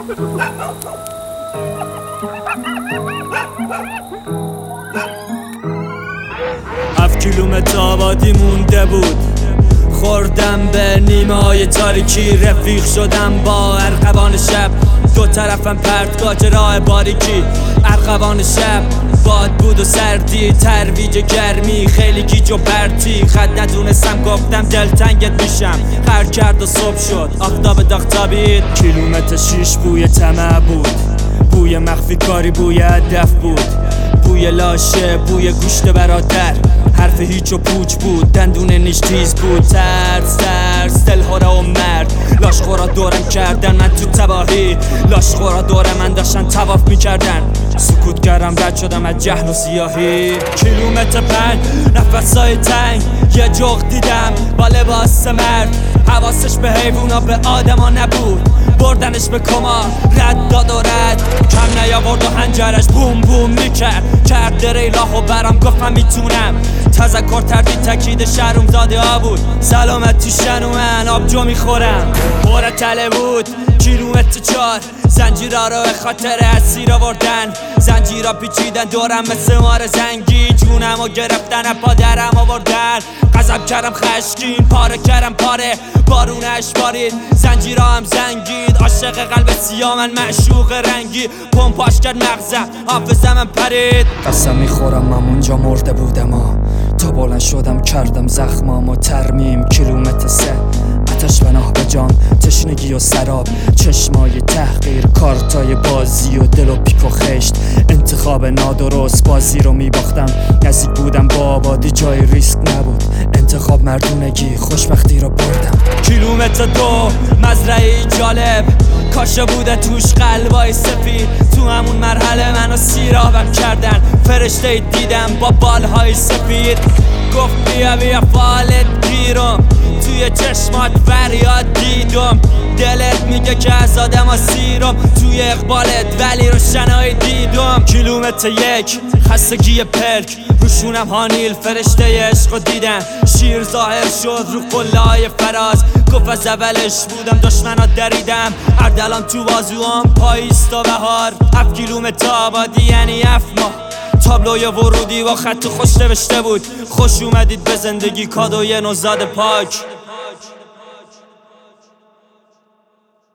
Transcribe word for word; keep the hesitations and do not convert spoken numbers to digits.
هفت کیلومتر آبادی مونده بود، خوردم به نیمه های تاریکی. رفیق شدم با ارغوان شب، دو طرفم پرتگاه راه باریکی. ارغوان شب باد بود و سردی، ترویج گرمی خیلی گیج و پرتی. خط ندونستم گفتم دلتنگت میشم، قهر کرد و صبح شد آفتاب داغتابید. کیلومتر شیش بوی طمع بود، بوی مخفی کاری، بوی هدف بود، بوی لاشه، بوی گوشت برادر. حرف هیچ و پوچ بود، دندون نیش تیز بود. ترس ترس دلهوره و مرد، لاشخورا دورم کردن من تو تباهی. لاشخورا دور من داشتن طواف میکردن، سکوت کردم رد شدم از جهل و سیاهی. کیلومتر پنج نفسای تنگ، یه جغد دیدم با لباس مرد. حواسش به حیوونا به آدما نبود، بردنش به کما رد داد و رد. کم نیاورد و هنجرش بوم بوم میکرد، کرد ریلاهو برام گفتم میتونم. تذکر تردید تکید شهروم زاده ها بود، سلامت تو شن و من آبجو میخورم. پر تله بود کیلومتر چار، زنجیرها رو به خاطر اسیر آوردن. زنجیرها پیچیدن دورم مثل مار زنگی، جونم و گرفتن پا درم آوردن. غضب کردم خشکین، پاره کردم پاره، بارونش بارید، زنجیرها هم زنگید. عاشق قلب سیاه من معشوق رنگی، پمپاش کرد مغزم، حافظم هم پرید. قسم میخورم من اونجا مرده بودم ها، تا بلند شدم کردم زخمام و ترمیم. کیلومتر سه آتش پناه به جان، تشنگی و سراب، چشمای تحقیر، کارتای بازی و دل و پیک و خشت. انتخاب نادرست، بازی رو میباختم. نزدیک بودم با آبادی، جای ریسک نبود. انتخاب مردونگی، خوشبختی رو بردم. کیلومتر دو مزرعه جالب، کاشه بوده توش قلبای سفید. تو همون مرحله منو سیرابم کردن، فرشته دیدم با بالهای سفید. گفت بیا بیا فالت گیرم، توی چشمات فریاد دیدم. دلت میگه که از آدم ها سیرم، توی اقبالت ولی روشنایی دیدم. کیلومتر یک خستگی پلک، روشونم هانیل فرشته عشق رو دیدم. شیر ظاهر شد رو قله های فراز، گفت از اولش بودم دشمنات دریدم. اردلان تو بازوام پاییست و بهار، هفت کیلومتر آبادی یعنی هفت ماه. تابلوی ورودی با خط خوش نوشته بود، خوش اومدید به زندگی، کادوی نوزاد پاک.